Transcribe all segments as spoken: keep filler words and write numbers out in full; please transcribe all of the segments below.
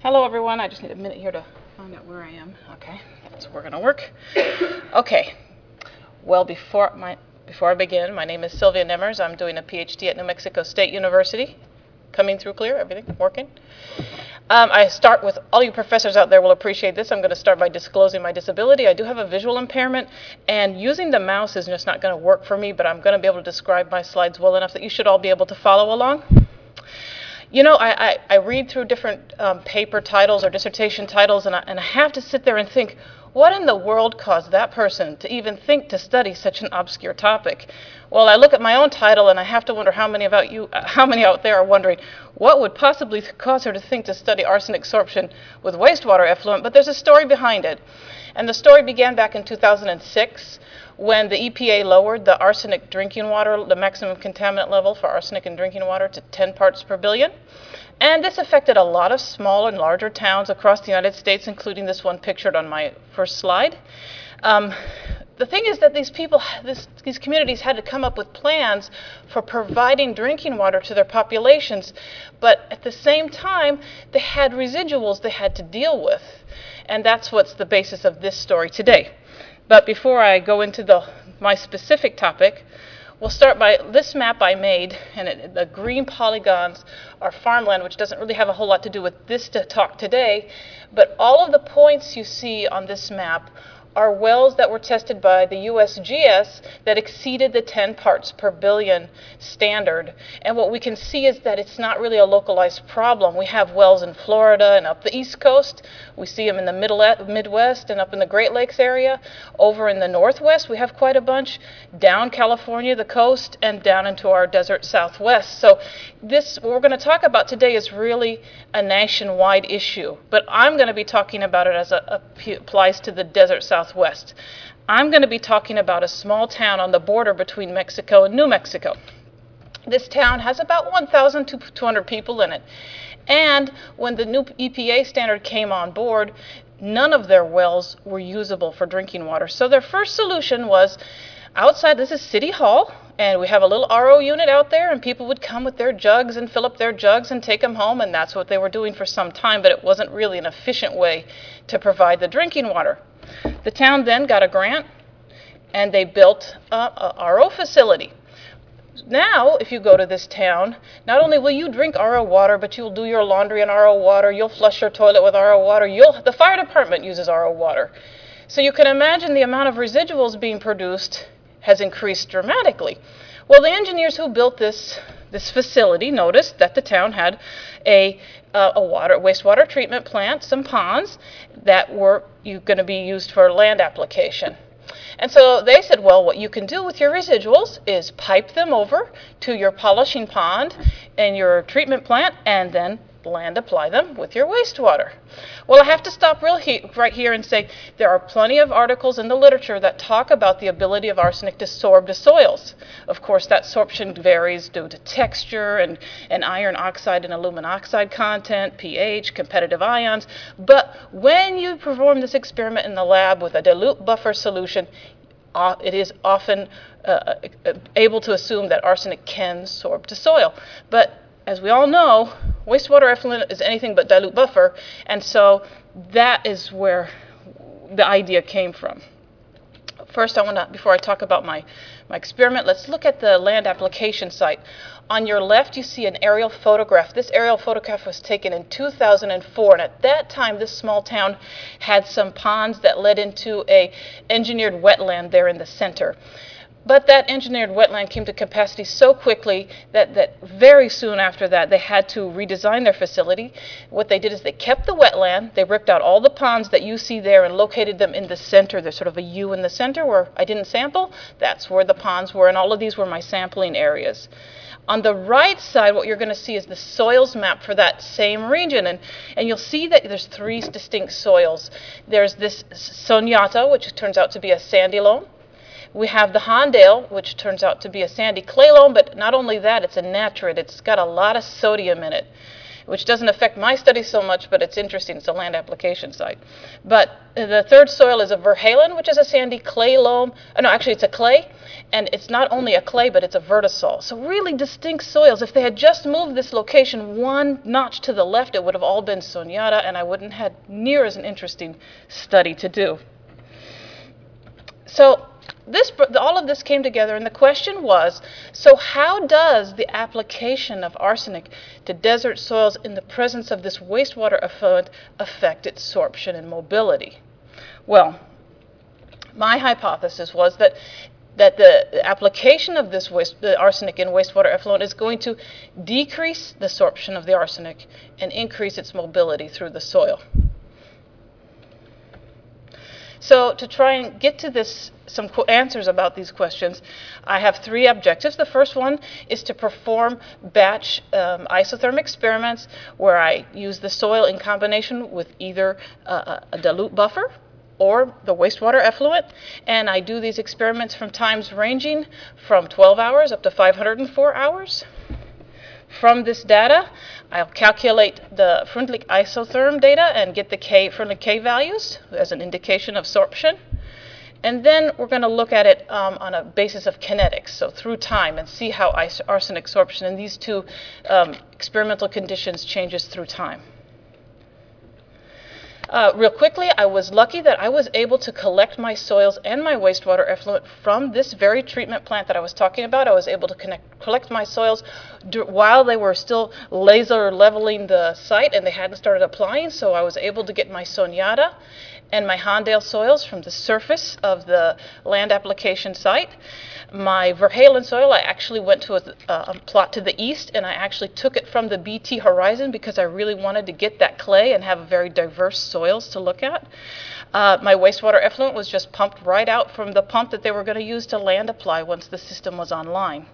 Hello everyone, I just need a minute here to find out where I am. Okay, that's where we're gonna work. Okay, well before my before I begin, my name is Sylvia Nemmers. I'm doing a PhD at New Mexico State University. Coming through clear, everything working? Um, I start with, all you professors out there will appreciate this. I'm going to start by disclosing my disability. I do have a visual impairment, and using the mouse is just not going to work for me, but I'm going to be able to describe my slides well enough that you should all be able to follow along. You know, I, I, I read through different um, paper titles or dissertation titles, and I, and I have to sit there and think, what in the world caused that person to even think to study such an obscure topic? Well, I look at my own title, and I have to wonder how many about you, uh, how many out there are wondering, what would possibly cause her to think to study arsenic sorption with wastewater effluent? But there's a story behind it. And the story began back in two thousand six when the E P A lowered the arsenic drinking water, the maximum contaminant level for arsenic in drinking water, to ten parts per billion. And this affected a lot of small and larger towns across the United States, including this one pictured on my first slide. Um, the thing is that these people, this, these communities had to come up with plans for providing drinking water to their populations, but at the same time, they had residuals they had to deal with. And that's what's the basis of this story today. But before I go into the, my specific topic, we'll start by this map I made, and it, the green polygons are farmland, which doesn't really have a whole lot to do with this to talk today, but all of the points you see on this map are wells that were tested by the U S G S that exceeded the ten parts per billion standard. And what we can see is that it's not really a localized problem. We have wells in Florida and up the East Coast. We see them in the middle, Midwest and up in the Great Lakes area. Over in the Northwest, we have quite a bunch. Down California, the coast, and down into our desert Southwest. So this, what we're going to talk about today is really a nationwide issue. But I'm going to be talking about it as it applies to the desert Southwest. Southwest. I'm going to be talking about a small town on the border between Mexico and New Mexico. This town has about one thousand two hundred people in it. And when the new E P A standard came on board, none of their wells were usable for drinking water. So their first solution was outside, this is City Hall, and we have a little R O unit out there, and people would come with their jugs and fill up their jugs and take them home, and that's what they were doing for some time, but it wasn't really an efficient way to provide the drinking water. The town then got a grant, and they built a, a R O facility. Now, if you go to this town, not only will you drink R O water, but you'll do your laundry in R O water, you'll flush your toilet with R O water, you'll, the fire department uses R O water. So you can imagine the amount of residuals being produced has increased dramatically. Well, the engineers who built this, this facility noticed that the town had a, uh, a water, wastewater treatment plant, some ponds that were going to be used for land application. And so they said, well, what you can do with your residuals is pipe them over to your polishing pond and your treatment plant, and then land apply them with your wastewater. Well, I have to stop real he right here and say there are plenty of articles in the literature that talk about the ability of arsenic to sorb to soils. Of course, that sorption varies due to texture and, and iron oxide and aluminum oxide content, pH, competitive ions. But when you perform this experiment in the lab with a dilute buffer solution, uh, it is often uh, able to assume that arsenic can sorb to soil. But as we all know, wastewater effluent is anything but dilute buffer, and so that is where the idea came from. First, I want to, before I talk about my, my experiment, let's look at the land application site. On your left, you see an aerial photograph. This aerial photograph was taken in two thousand four, and at that time, this small town had some ponds that led into a engineered wetland there in the center. But that engineered wetland came to capacity so quickly that, that very soon after that they had to redesign their facility. What they did is they kept the wetland, they ripped out all the ponds that you see there and located them in the center. There's sort of a U in the center where I didn't sample. That's where the ponds were, and all of these were my sampling areas. On the right side, what you're going to see is the soils map for that same region, and, and you'll see that there's three distinct soils. There's this Sonata, which turns out to be a sandy loam. We have the Hondale, which turns out to be a sandy clay loam, but not only that, it's a natrate. It's got a lot of sodium in it. which doesn't affect my study so much, but it's interesting. It's a land application site. But the third soil is a Verhalen, which is a sandy clay loam. Oh, no, actually it's a clay, and it's not only a clay, but it's a vertisol. So really distinct soils. If they had just moved this location one notch to the left, it would have all been Sonyata, and I wouldn't have had near as an interesting study to do. So this, all of this came together, and the question was, so how does the application of arsenic to desert soils in the presence of this wastewater effluent affect its sorption and mobility? Well, my hypothesis was that that the application of this waste, the arsenic in wastewater effluent is going to decrease the sorption of the arsenic and increase its mobility through the soil. So to try and get to this, some answers about these questions, I have three objectives. The first one is to perform batch um, isotherm experiments where I use the soil in combination with either uh, a dilute buffer or the wastewater effluent, and I do these experiments from times ranging from twelve hours up to five hundred four hours. From this data, I'll calculate the Freundlich isotherm data and get the K, Freundlich K values as an indication of sorption. And then we're going to look at it um, on a basis of kinetics, so through time, and see how arsenic sorption in these two um, experimental conditions changes through time. Uh, real quickly, I was lucky that I was able to collect my soils and my wastewater effluent from this very treatment plant that I was talking about. I was able to connect, collect my soils while they were still laser leveling the site and they hadn't started applying, so I was able to get my Sonyata and my Hondale soils from the surface of the land application site. My Verhalen soil, I actually went to a, a plot to the east, and I actually took it from the B T horizon because I really wanted to get that clay and have very diverse soils to look at. Uh, my wastewater effluent was just pumped right out from the pump that they were going to use to land apply once the system was online.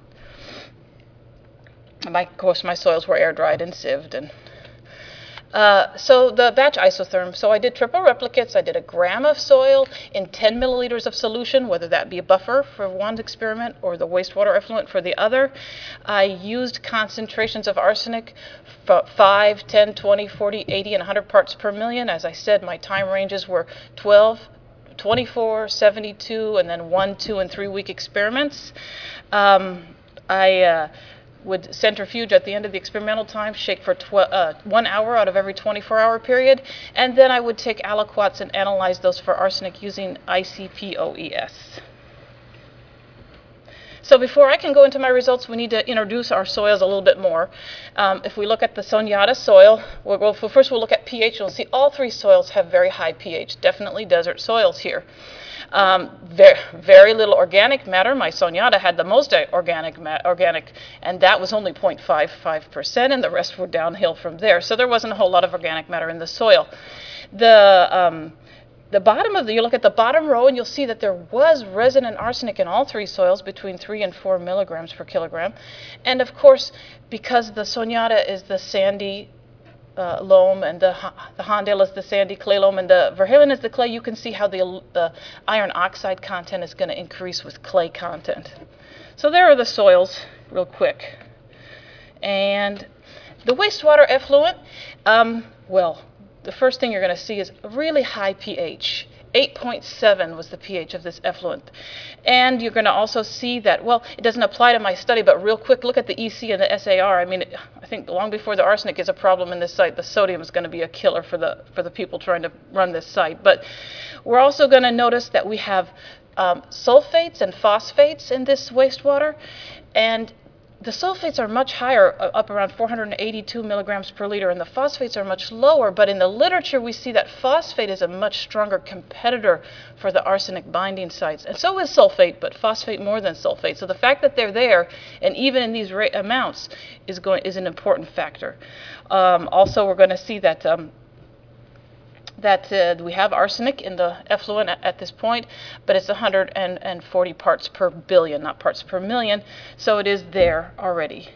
And my, of course, my soils were air dried and sieved. And Uh, so the batch isotherm, so I did triple replicates. I did a gram of soil in ten milliliters of solution, whether that be a buffer for one experiment or the wastewater effluent for the other. I used concentrations of arsenic for five, ten, twenty, forty, eighty, and one hundred parts per million. As I said, my time ranges were twelve, twenty-four, seventy-two, and then one, two, and three week experiments. Um, I uh, would centrifuge at the end of the experimental time, shake for uh, one hour out of every twenty-four hour period, and then I would take aliquots and analyze those for arsenic using I C P O E S. So before I can go into my results, we need to introduce our soils a little bit more. Um, if we look at the Sonyata soil, we'll, we'll, first we'll look at pH. You'll see all three soils have very high pH, definitely desert soils here. Um, very, very little organic matter. My Sonyata had the most organic, organic, and that was only zero point five five percent, and the rest were downhill from there. So there wasn't a whole lot of organic matter in the soil. The um, The bottom of the, you look at the bottom row and you'll see that there was resident arsenic in all three soils between three and four milligrams per kilogram. And of course, because the Sonyata is the sandy uh, loam and the, the Hondale is the sandy clay loam and the Verhalen is the clay, you can see how the, the iron oxide content is going to increase with clay content. So there are the soils real quick. And the wastewater effluent, um, well, the first thing you're going to see is a really high pH. eight point seven was the pH of this effluent. And you're going to also see that, well, it doesn't apply to my study, but real quick, look at the E C and the S A R. I mean, it, I think long before the arsenic is a problem in this site, the sodium is going to be a killer for the, for the people trying to run this site. But we're also going to notice that we have um, sulfates and phosphates in this wastewater. And the sulfates are much higher, up around four hundred eighty-two milligrams per liter, and the phosphates are much lower. But in the literature, we see that phosphate is a much stronger competitor for the arsenic binding sites. And so is sulfate, but phosphate more than sulfate. So the fact that they're there, and even in these rate amounts, is, going, is an important factor. Um, also, we're going to see that um, that uh, we have arsenic in the effluent at, at this point, but it's one hundred forty parts per billion, not parts per million, so it is there already.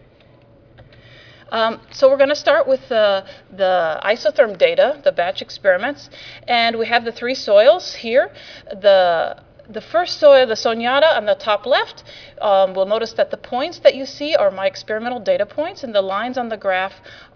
Um, so we're going to start with uh, the isotherm data, the batch experiments, and we have the three soils here. The The first soil, the Sonyata on the top left, um, we'll notice that the points that you see are my experimental data points, and the lines on the graph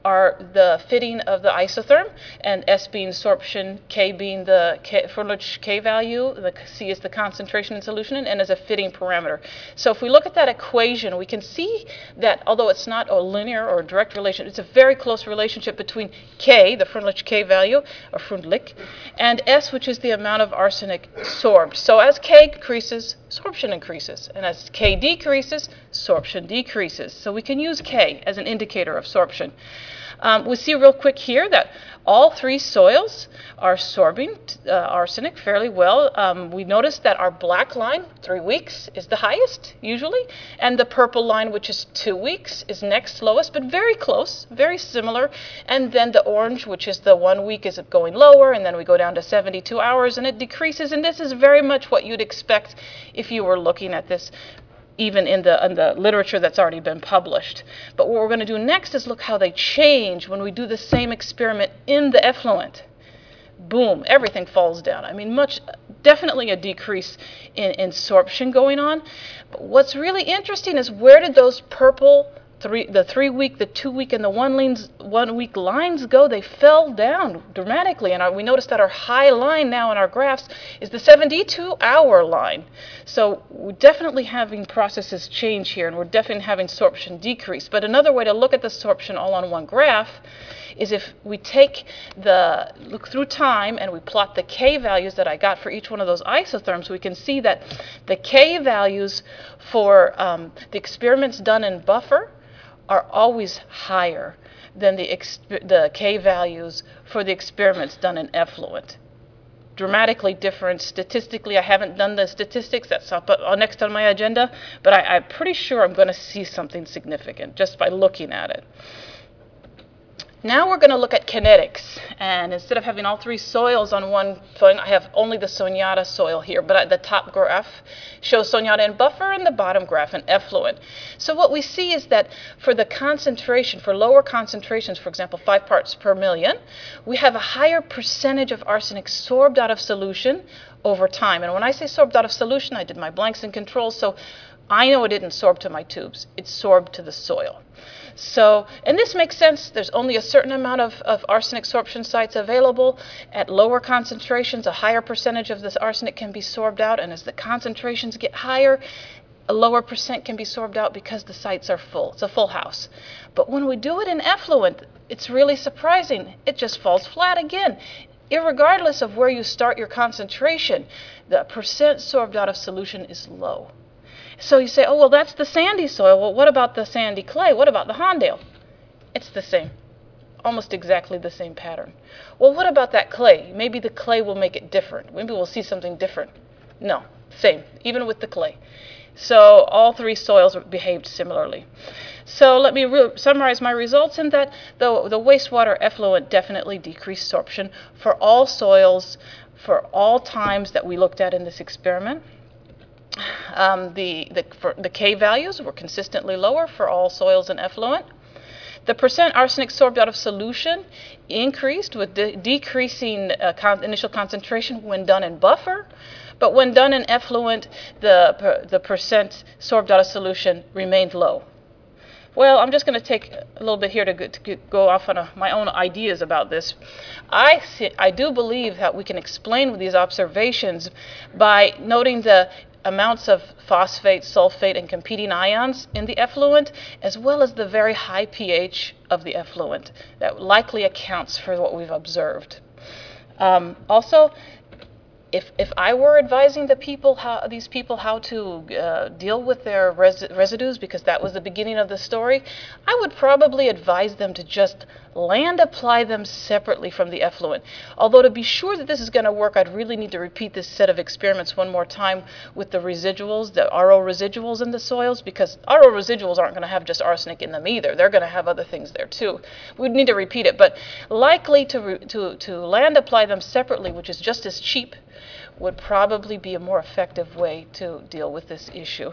are the fitting of the isotherm, and S being sorption, K being the K, Freundlich K value, the C is the concentration in solution, and N is a fitting parameter. So if we look at that equation, we can see that although it's not a linear or a direct relation, it's a very close relationship between K, the Freundlich K value, or Freundlich, and S, which is the amount of arsenic sorbed. So as K increases, sorption increases, and as K decreases, sorption decreases. So we can use K as an indicator of sorption. Um, we see real quick here that all three soils are sorbing uh, arsenic fairly well. Um, we notice that our black line, three weeks, is the highest usually, and the purple line, which is two weeks, is next lowest, but very close, very similar. And then the orange, which is the one week, is going lower, and then we go down to seventy-two hours, and it decreases. And this is very much what you'd expect if you were looking at this even in the, in the literature that's already been published. But what we're going to do next is look how they change when we do the same experiment in the effluent. Boom, everything falls down. I mean, much, definitely a decrease in, in sorption going on. But what's really interesting is where did those purple, three, the three week, the two week, and the one, lines, one week lines go? They fell down dramatically. And our, we noticed that our high line now in our graphs is the seventy-two hour line. So we're definitely having processes change here, and we're definitely having sorption decrease. But another way to look at the sorption all on one graph is if we take the, look through time and we plot the K values that I got for each one of those isotherms, we can see that the K values for um, the experiments done in buffer are always higher than the, the K values for the experiments done in effluent. Dramatically different statistically. I haven't done the statistics, that's up uh, next on my agenda, but I, I'm pretty sure I'm going to see something significant just by looking at it. Now we're going to look at kinetics, and instead of having all three soils on one thing, I have only the Soñada soil here, but the top graph shows Soñada in buffer and the bottom graph in effluent. So what we see is that for the concentration, for lower concentrations, for example, five parts per million, we have a higher percentage of arsenic sorbed out of solution over time. And when I say sorbed out of solution, I did my blanks and controls, so I know it didn't sorb to my tubes. It sorbed to the soil. So, and this makes sense. There's only a certain amount of, of arsenic sorption sites available. At lower concentrations, a higher percentage of this arsenic can be sorbed out, and as the concentrations get higher, a lower percent can be sorbed out because the sites are full. It's a full house. But when we do it in effluent, it's really surprising. It just falls flat again. Irregardless of where you start your concentration, the percent sorbed out of solution is low. So you say, oh, well, that's the sandy soil. Well, what about the sandy clay? What about the Hondale? It's the same, almost exactly the same pattern. Well, what about that clay? Maybe the clay will make it different. Maybe we'll see something different. No, same, even with the clay. So all three soils behaved similarly. So let me summarize my results in that the, the wastewater effluent definitely decreased sorption for all soils for all times that we looked at in this experiment. Um, the, the, for the K values were consistently lower for all soils and effluent. The percent arsenic sorbed out of solution increased with de decreasing uh, con initial concentration when done in buffer, but when done in effluent, the, per the percent sorbed out of solution remained low. Well, I'm just going to take a little bit here to go, to go off on a, my own ideas about this. I, see, I do believe that we can explain these observations by noting the amounts of phosphate, sulfate, and competing ions in the effluent, as well as the very high pH of the effluent. That likely accounts for what we've observed. Um, also, If, if I were advising the people how, these people how to uh, deal with their res residues, because that was the beginning of the story, I would probably advise them to just land apply them separately from the effluent. Although to be sure that this is going to work, I'd really need to repeat this set of experiments one more time with the residuals, the R O residuals in the soils, because R O residuals aren't going to have just arsenic in them either. They're going to have other things there too. We'd need to repeat it, but likely to, re to, to land apply them separately, which is just as cheap, would probably be a more effective way to deal with this issue.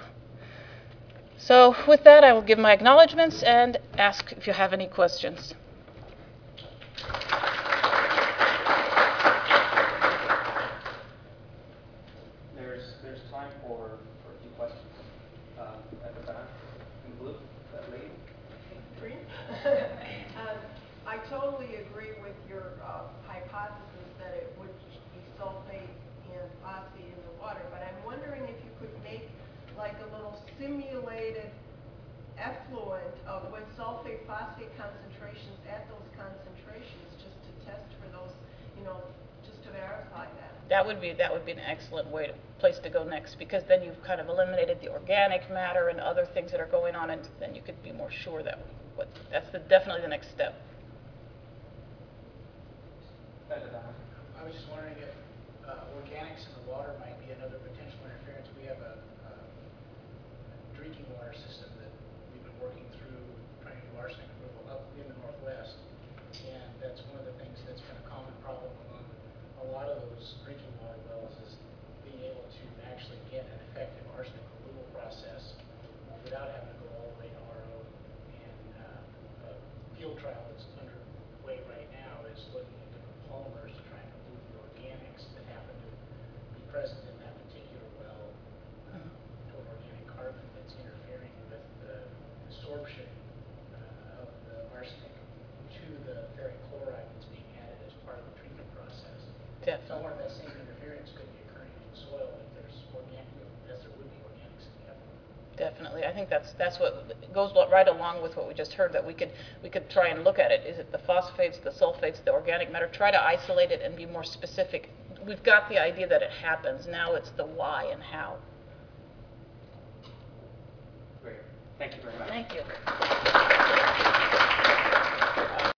So with that, I will give my acknowledgments and ask if you have any questions. There's, there's time for, for a few questions. Um, at the back, in blue, that lady. Green. um, That would be, that would be an excellent way to, place to go next, because then you've kind of eliminated the organic matter and other things that are going on, and then you could be more sure that, what, that's the, definitely the next step. I was just wondering if uh, organics in the water might be another potential interference. We have a, a drinking water system that we've been working through trying to do arsenic removal up in the Northwest, and that's one of the things that's been a common problem among a lot of those drinking water wells is being able to actually get an effective arsenic removal process without having to go all the way to R O. And uh, a field trial that's underway right now is looking at different polymers to try and remove the organics that happen to be present in that particular well, uh, or organic carbon that's interfering with the absorption uh, of the arsenic to the ferric chloride that's being added as part of the treatment process. So Definitely. one of that same interference could be occurring in the soil if there's organic, as there would be organics in the effluent. Definitely. I think that's, that's what goes right along with what we just heard, that we could, we could try and look at it. Is it the phosphates, the sulfates, the organic matter? Try to isolate it and be more specific. We've got the idea that it happens. Now it's the why and how. Great. Thank you very much. Thank you.